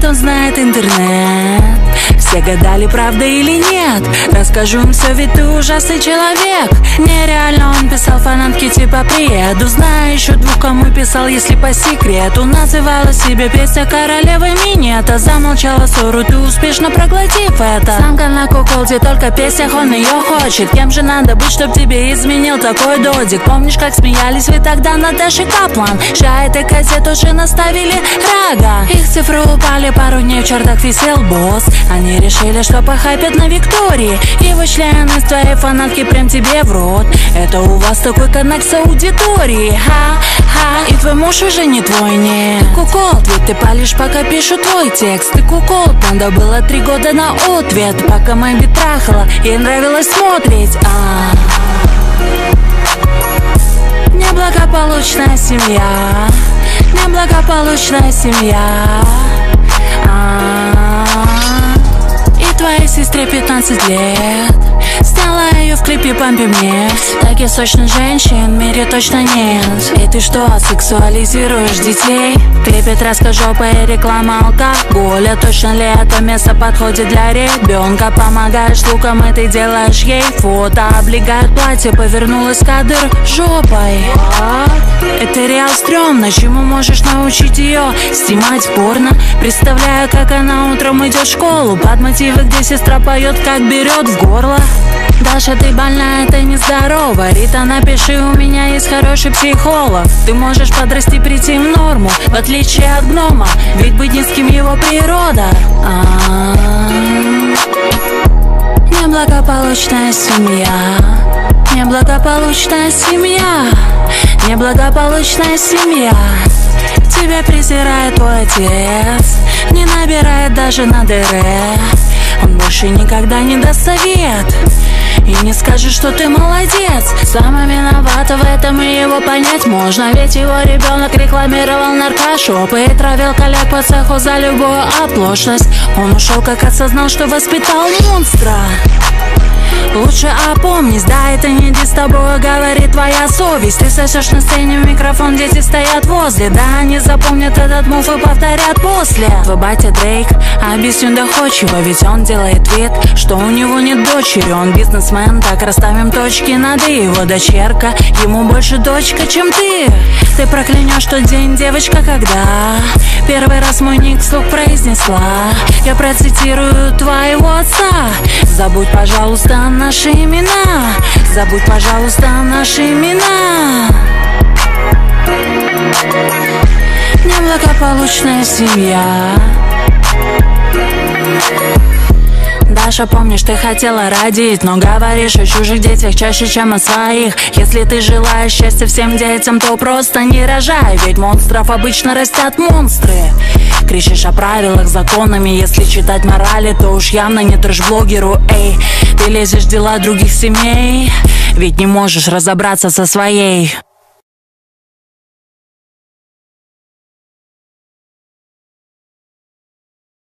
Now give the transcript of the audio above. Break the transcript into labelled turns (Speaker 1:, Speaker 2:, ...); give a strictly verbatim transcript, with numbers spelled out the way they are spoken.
Speaker 1: он знает интернет. Все гадали, правда или нет. Расскажу им все, ведь ты ужасный человек. Нереально он писал фанатке типа «Приеду». Знаю еще двух, кому писал, если по секрету. Называла себя песня королевы минета. Замолчала ссору, ты успешно проглотив это. Самка на куколде, только в песнях он ее хочет. Кем же надо быть, чтоб тебе изменил такой додик? Помнишь, как смеялись вы тогда над Дашей Каплан? Ща этой козе тоже наставили рога. Их цифры упали, пару дней в чертах висел босс. Они решили, что похайпят на Виктории. Его члены с твоей фанатки прям тебе в рот. Это у вас такой коннект с аудиторией. Ха-ха. И твой муж уже не твой, нет. Ты куколд, ведь ты палишь, пока пишу твой текст. Ты куколд, надо было три года на ответ. Пока Мэйби трахала, ей нравилось смотреть. А Неблагополучная семья, неблагополучная семья. А-а-а. И твоей сестре пятнадцать лет. Сняла ее в клипе «Пампи мне». Таких сочных женщин в мире точно нет. И ты что, сексуализируешь детей? В клипе тряска жопа и реклама алкоголя. Точно ли это место подходит для ребенка? Помогаешь луком, и ты делаешь ей фото. Облегает платье, повернулась кадр жопой. Это реал стрёмно. Чему можешь научить ее? Снимать порно. Представляю, как она утром идет в школу под мотивы, где сестра поет, как берет в горло. Даша, ты больная, ты нездорова. Рита, напиши, у меня есть хороший психолог. Ты можешь подрасти, прийти в норму, в отличие от гнома, ведь быть низким его природа. А-а-а. Неблагополучная семья, неблагополучная семья, неблагополучная семья. Тебя презирает твой отец, не набирает даже на ДР. Он больше никогда не даст совет и не скажет, что ты молодец. Сам виноват в этом, и его понять можно. Ведь его ребенок рекламировал наркошопы и травил коллег по цеху за любую оплошность. Он ушел, как осознал, что воспитал монстра. Лучше опомнись, да, это не дис, с тобой говорит твоя совесть. Ты сосешь на сцене в микрофон, дети стоят возле. Да, они запомнят этот мув и повторят после. Твой батя Дрейк, объясню доходчиво, ведь он делает вид, что у него нет дочери. Он бизнесмен, так расставим точки над «и». Его дочерка, ему больше дочка, чем ты. Ты проклянешь тот день, девочка, когда первый раз мой ник вслух произнесла. Я процитирую твоего отца. Забудь, пожалуйста, наши имена. Забудь, пожалуйста, наши имена. Неблагополучная семья. Даша, помнишь, ты хотела родить, но говоришь о чужих детях чаще, чем о своих. Если ты желаешь счастья всем детям, то просто не рожай, ведь монстров обычно растят монстры. Кричишь о правилах, законами, если читать морали, то уж явно не трэш-блогеру, эй. Ты лезешь в дела других семей, ведь не можешь разобраться со своей.